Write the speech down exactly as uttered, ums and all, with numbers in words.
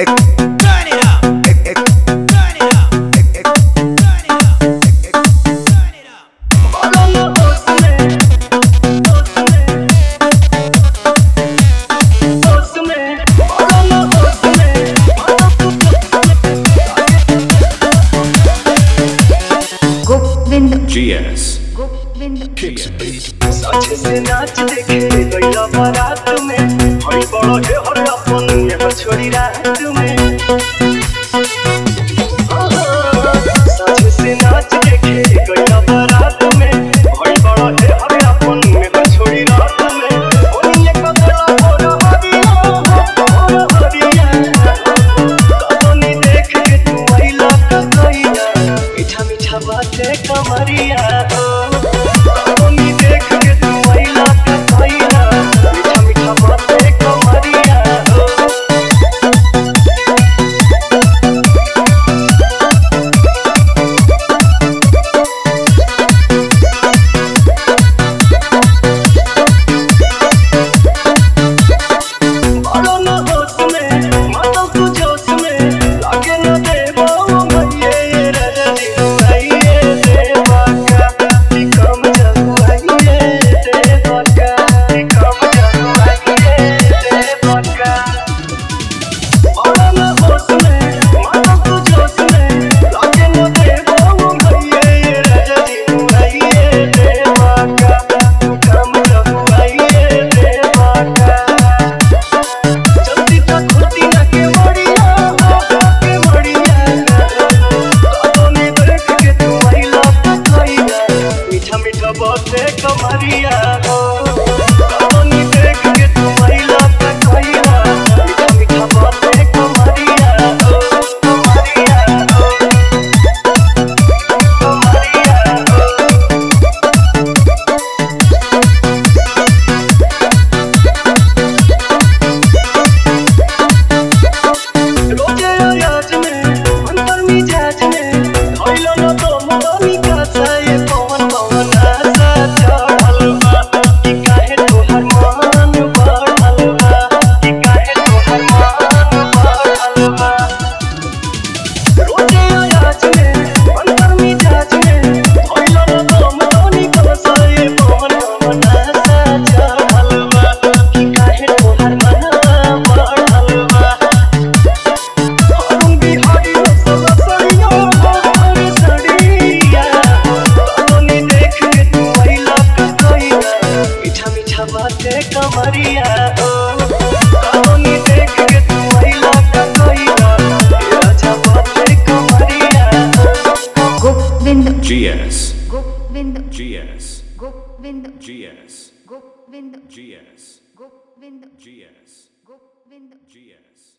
Turn it up. Turn it up. Turn it up. Turn it up. बोलो दोस्त में दोस्त में बोलो दोस्त में Govind G S Govind Kicks beat. साझे से नाच देखे गईला बारात में हई बड़ो हे हर अपन में छोड़ी रात में साझे से नाच देखे गईला बारात में हई बड़ो हे हर अपन में छोड़ी रात में ओनी एक बदला मोर हरिया मोर हरिया तनी देख के तू आइला का कइला मीठा मीठा बातें कमरिया तनी देख के तू आइला का कइला मीठा मीठा बातें कमरिया बोलो ना होश में मानो तू जोश में लागे ना देवा ओ भैये ये रजनी भैये देवा का कि कम जाऊ भैये देवा का कि कम जाऊ भैये देवा का बोलो ना होश में मानो तू जोश में लागे ना देवा ओ भैये ये रजनी भैये देवा का कि कम जाऊ भैये देवा का जल्दी तक खुदी ना के बढ़िया के बढ़िया तोने देख के तू आइला का कइला मीठा मीठा बातें कमरिया तोने देख के तू आइला का कइला मीठा मीठा बातें कमरिया कमरिया रोजे आयाज में अंतर मिजाज में धइलो न तो मोनी का साए पवन पवन आसा चढ़ल बा कि काहे तोहर मन बढ़ल बा कि काहे तोहर मन बढ़ल बा रोजे आयाज में अंतर मिजाज में धइलो न तो मोनी का साए पवन पवन आसा चढ़ल बा कि काहे तोहर मन बढ़ल बा हम बिहारी सब सड़िया हमारे सड़िया तोने देख के तू आइला का कइला मीठा मीठा बातें कमरिया तोने देख के तू आइला का कइला अच्छा बातें कमरिया Govind G S Govind G S Govind G S Govind G S Govind G S Govind Govind G S Govind